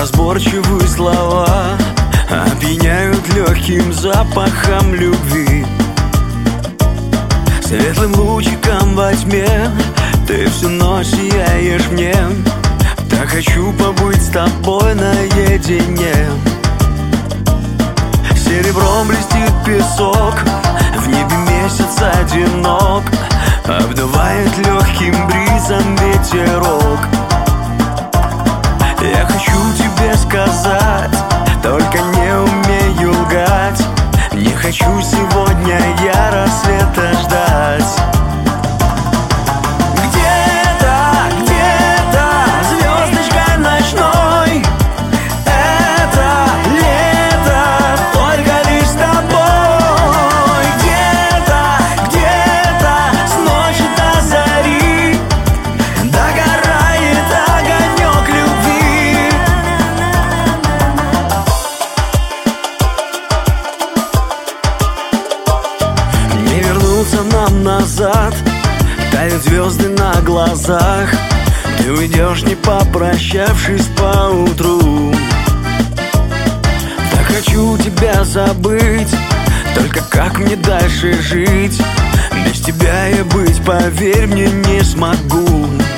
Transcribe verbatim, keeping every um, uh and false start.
неразборчивые слова опьяняют легким запахом любви. Светлым лучиком во тьме ты всю ночь сияешь мне. Так хочу побыть с тобой наедине. Серебром блестит песок, в небе месяц одинок, обдувает легким бризом ветерок. Я хочу тебе сказать, только не умею лгать. Не хочу сегодня я рассвета ждать. Где-то, где-то звездочкой ночной это лето только лишь с тобой. Где-то, где-то с ночи до зари догорает огонек любви. Не вернуться нам назад, тают звезды на глазах. Ты уйдешь, не попрощавшись поутру. Так хочу тебя забыть, только как мне дальше жить? Без тебя я быть, поверь мне, не смогу.